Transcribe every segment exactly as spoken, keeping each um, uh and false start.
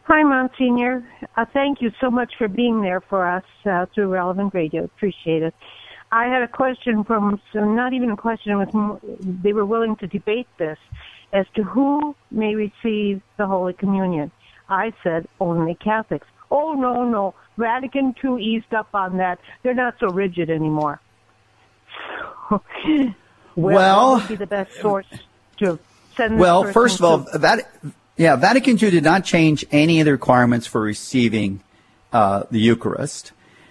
Hi, Monsignor. Uh, thank you so much for being there for us uh, through Relevant Radio. Appreciate it. I had a question from, so not even a question, it was more, they were willing to debate this, as to who may receive the Holy Communion. I said only Catholics. Oh, no, no. Vatican two eased up on that. They're not so rigid anymore. well, well what would be the best source to send this Well, person first of all, to? that, yeah, Vatican two did not change any of the requirements for receiving uh, the Eucharist.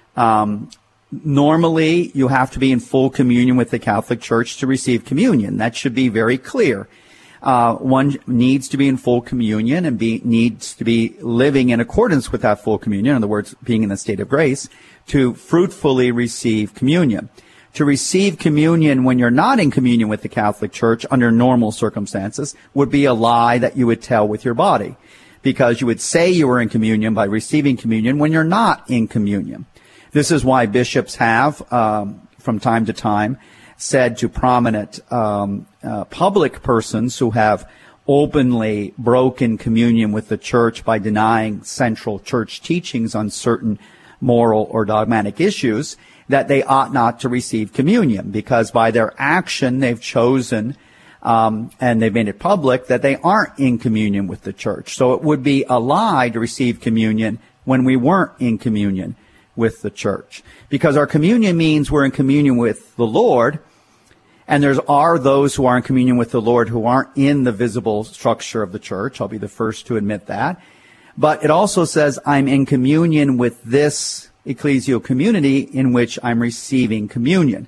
Um, normally, you have to be in full communion with the Catholic Church to receive communion. That should be very clear. Uh, one needs to be in full communion and be, needs to be living in accordance with that full communion, in other words, being in the state of grace, to fruitfully receive communion. To receive communion when you're not in communion with the Catholic Church under normal circumstances would be a lie that you would tell with your body, because you would say you were in communion by receiving communion when you're not in communion. This is why bishops have, um, from time to time, said to prominent um, uh, public persons who have openly broken communion with the church by denying central church teachings on certain moral or dogmatic issues, that they ought not to receive communion, because by their action they've chosen um, and they've made it public that they aren't in communion with the church. So it would be a lie to receive communion when we weren't in communion with the church, because our communion means we're in communion with the Lord, and there are those who are in communion with the Lord who aren't in the visible structure of the church. I'll be the first to admit that. But it also says I'm in communion with this ecclesial community in which I'm receiving communion.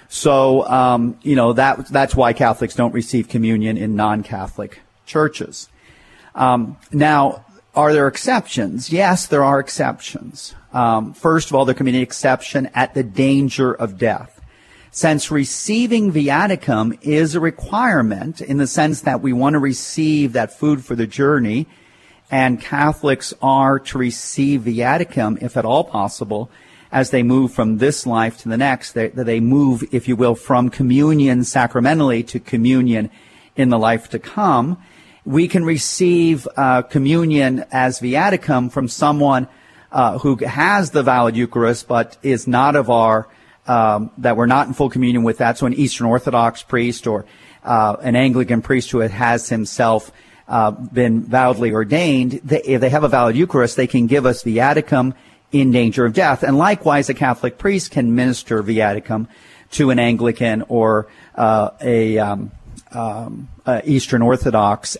So, um, you know, that that's why Catholics don't receive communion in non-Catholic churches. Um, now, are there exceptions? Yes, there are exceptions. Um, first of all, there can be an exception at the danger of death. Since receiving viaticum is a requirement in the sense that we want to receive that food for the journey, and Catholics are to receive viaticum, if at all possible, as they move from this life to the next. They, they move, if you will, from communion sacramentally to communion in the life to come. We can receive uh, communion as viaticum from someone uh, who has the valid Eucharist, but is not of our, um, that we're not in full communion with that. So an Eastern Orthodox priest or uh, an Anglican priest who has himself uh, been validly ordained, they, if they have a valid Eucharist, they can give us viaticum in danger of death. And likewise, a Catholic priest can minister viaticum to an Anglican or uh, a um, um, uh, Eastern Orthodox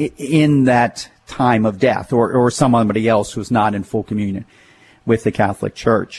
in that time of death, or, or somebody else who's not in full communion with the Catholic Church.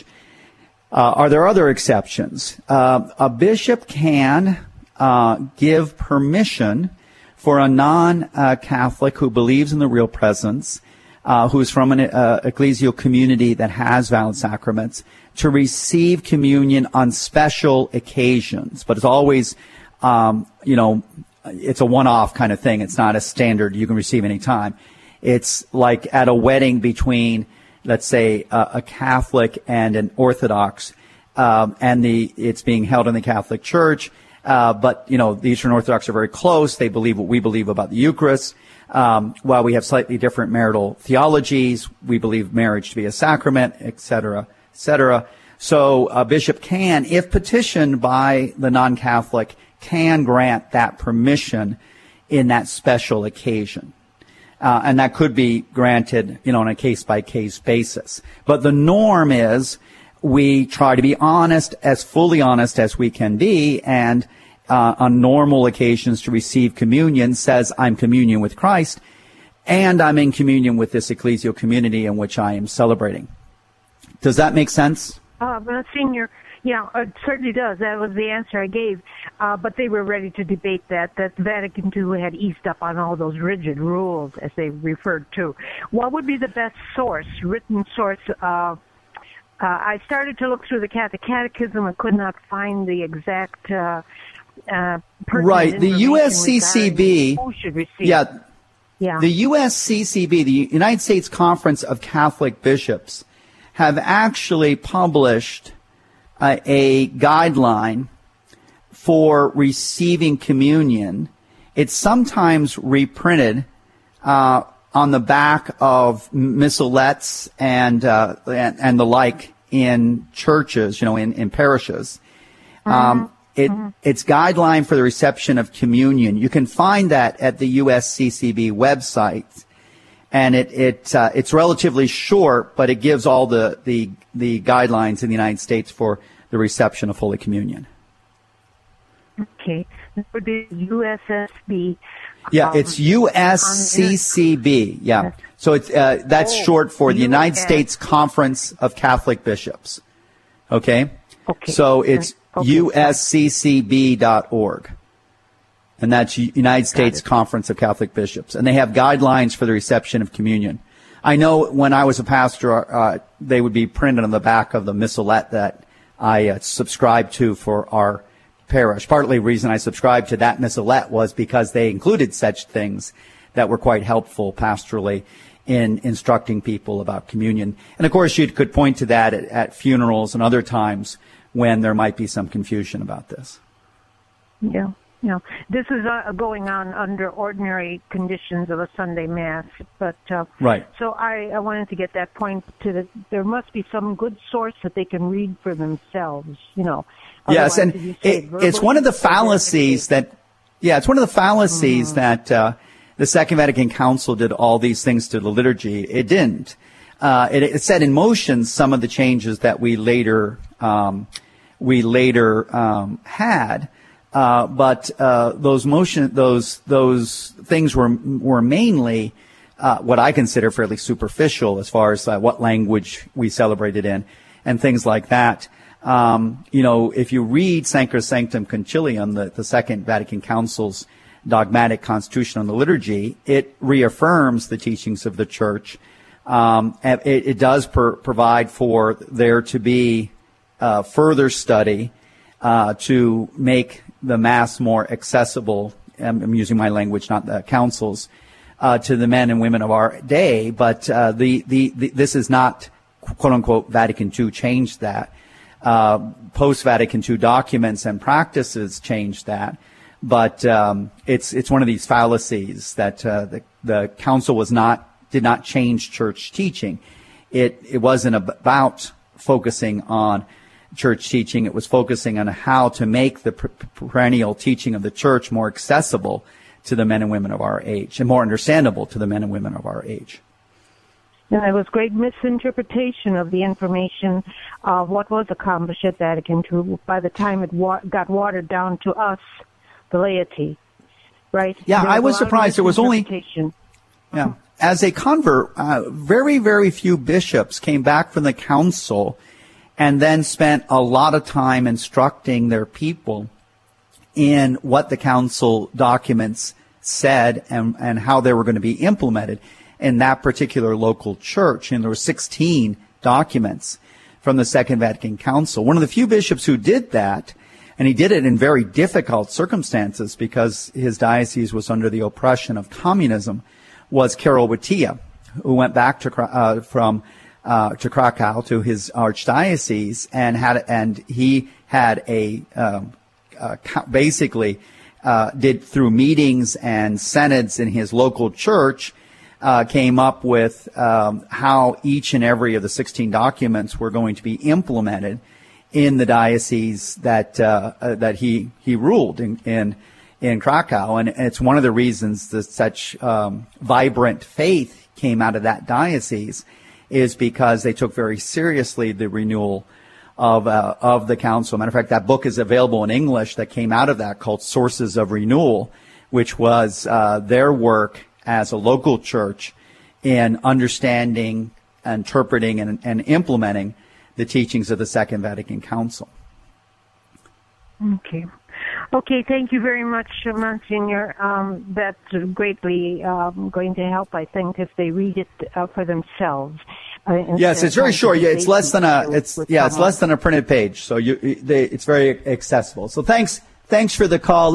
Uh, are there other exceptions? Uh, a bishop can uh, give permission for a non-Catholic who believes in the real presence, uh, who is from an uh, ecclesial community that has valid sacraments, to receive communion on special occasions. But it's always, um, you know, it's a one-off kind of thing. It's not a standard you can receive any time. It's like at a wedding between, let's say, a, a Catholic and an Orthodox, um, and the it's being held in the Catholic Church. Uh, but, you know, the Eastern Orthodox are very close. They believe what we believe about the Eucharist. Um, while we have slightly different marital theologies, we believe marriage to be a sacrament, et cetera, et cetera. So a bishop can, if petitioned by the non-Catholic, can grant that permission in that special occasion. Uh, and that could be granted, you know, on a case-by-case basis. But the norm is we try to be honest, as fully honest as we can be, and uh, on normal occasions to receive communion says I'm communion with Christ, and I'm in communion with this ecclesial community in which I am celebrating. Does that make sense? Uh, well, Senior, yeah, it certainly does. That was the answer I gave. Uh, but they were ready to debate that, that Vatican two had eased up on all those rigid rules, as they referred to. What would be the best source, written source? Uh, uh, I started to look through the Catholic Catechism and could not find the exact uh, uh, right. The U S C C B, who should receive. Yeah, yeah. The U S C C B, the United States Conference of Catholic Bishops, have actually published uh, a guideline for receiving communion. It's sometimes reprinted uh, on the back of missalettes and, uh, and, and the like in churches, you know, in, in parishes. Mm-hmm. Um, it, mm-hmm. It's guideline for the reception of communion. You can find that at the U S C C B website. And it, it, uh, it's relatively short, but it gives all the, the, the guidelines in the United States for the reception of Holy Communion. Okay. That would be U S S B. Yeah, um, it's U S C C B. Yeah. So it's, uh, that's oh, short for the United States Conference of Catholic Bishops. Okay? Okay. So it's okay. U S C C B dot org. And that's United States Conference of Catholic Bishops. And they have guidelines for the reception of communion. I know when I was a pastor, uh, they would be printed on the back of the missalette that I uh, subscribed to for our parish. Partly the reason I subscribed to that missalette was because they included such things that were quite helpful pastorally in instructing people about communion. And of course, you could point to that at, at funerals and other times when there might be some confusion about this. Yeah, yeah. This is uh, going on under ordinary conditions of a Sunday Mass, but uh, right. So I, I wanted to get that point to the. There must be some good source that they can read for themselves, you know. Yes, and it, it's one of the fallacies that, yeah, it's one of the fallacies mm-hmm. that uh, the Second Vatican Council did all these things to the liturgy. It didn't. Uh, it, it set in motion some of the changes that we later um, we later um, had, uh, but uh, those motion those those things were were mainly uh, what I consider fairly superficial as far as uh, what language we celebrated in and things like that. Um, you know, if you read Sacrosanctum Concilium, the, the Second Vatican Council's dogmatic constitution on the liturgy, it reaffirms the teachings of the Church. Um, it, it does per, provide for there to be uh, further study uh, to make the Mass more accessible. I'm, I'm using my language, not the Council's, uh, to the men and women of our day. But uh, the, the, the this is not, quote unquote, Vatican Two changed that. Uh, post-Vatican Two documents and practices changed that, but um, it's it's one of these fallacies that uh, the, the council was not did not change church teaching. It it wasn't about focusing on church teaching. It was focusing on how to make the perennial teaching of the church more accessible to the men and women of our age and more understandable to the men and women of our age. And it was great misinterpretation of the information of what was accomplished at Vatican Two by the time it wa- got watered down to us, the laity, right? Yeah, was I was surprised. There was only, yeah, as a convert, uh, very, very few bishops came back from the council and then spent a lot of time instructing their people in what the council documents said and, and how they were going to be implemented in that particular local church. And there were sixteen documents from the Second Vatican Council. One of the few bishops who did that, and he did it in very difficult circumstances because his diocese was under the oppression of communism, was Karol Wojtyła, who went back to uh, from uh, to Krakow to his archdiocese and had and he had a um, uh, basically uh, did through meetings and synods in his local church. Uh, came up with um, how each and every of the sixteen documents were going to be implemented in the diocese that uh, uh, that he he ruled in in, in Krakow, and it's one of the reasons that such um, vibrant faith came out of that diocese is because they took very seriously the renewal of uh, of the council. Matter of fact, that book is available in English that came out of that called Sources of Renewal, which was uh, their work as a local church in understanding, interpreting, and, and implementing the teachings of the Second Vatican Council. Okay. Okay, thank you very much, Monsignor. Um, that's greatly um, going to help, I think, if they read it uh, for themselves. Uh, yes, it's very short. Yeah, it's less than a it's yeah, it's less than a printed page, so you they, it's very accessible. So thanks thanks for the call.